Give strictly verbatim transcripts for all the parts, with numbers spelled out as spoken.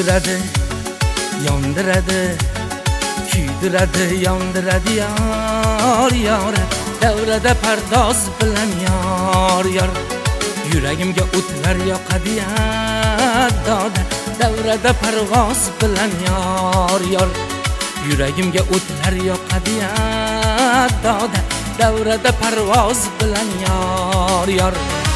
kuydiradi, yondiradi, kuydiradi, yondiradi yor yor. Davrada pardoz bilan yor yor. Yuragimga o'tlar yoqadi ya doda. Davrada parvoz bilan yor yor. Yuragimga o'tlar yoqadi ya doda. Davrada parvoz bilan yor yor.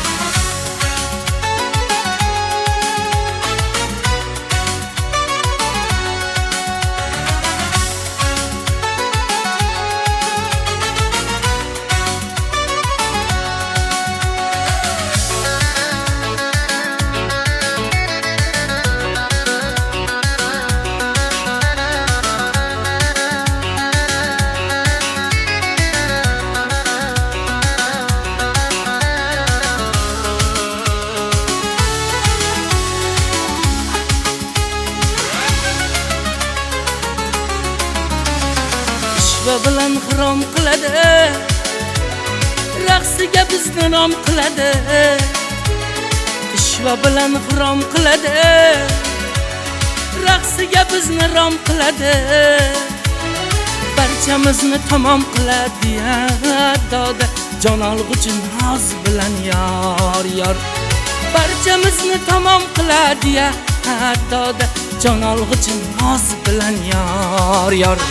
Ishva bilan xirom qiladi, raqsiga bizni nom qiladi. Ishva bilan xirom qiladi, raqsiga bizni rom qiladi. Barchamizni tamom qiladi ya doda. Jon olg'uchi noz bilan yor yor. Barchamizni tamom qiladi ya doda. Jon olg'uchi noz bilan yor yor.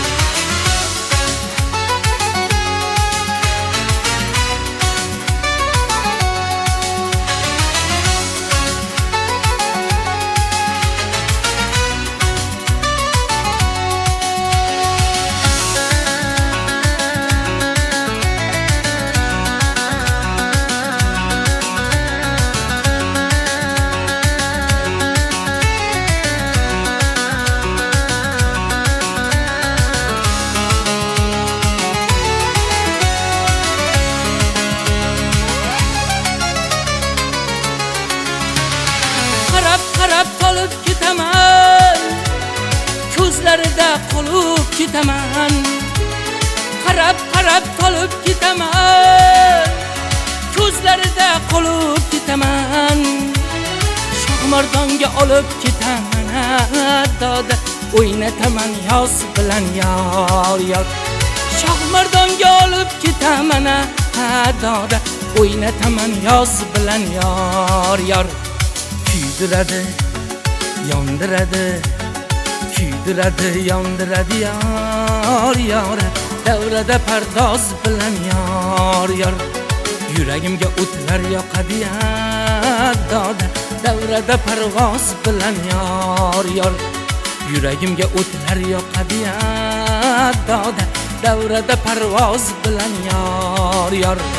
Qarab qarab qolib ketaman, ko'zlarida qolib ketaman. Qarab qarab qolib ketaman, ko'zlarida qolib ketaman. Shohmardonga olib ketaman doda. O'ynataman yoz bilan yor yor. Shohmardonga olib ketaman doda. O'ynataman yoz bilan yor yor. Kuydiradi, yondiradi, kuydiradi, yondiradi yor yor. Davrada pardoz bilan yor yor. Yuragimga o'tlar yoqadi ya doda. Davrada parvoz bilan yor yor. Yuragimga o'tlar yoqadi ya doda. Davrada parvoz bilan yor yor.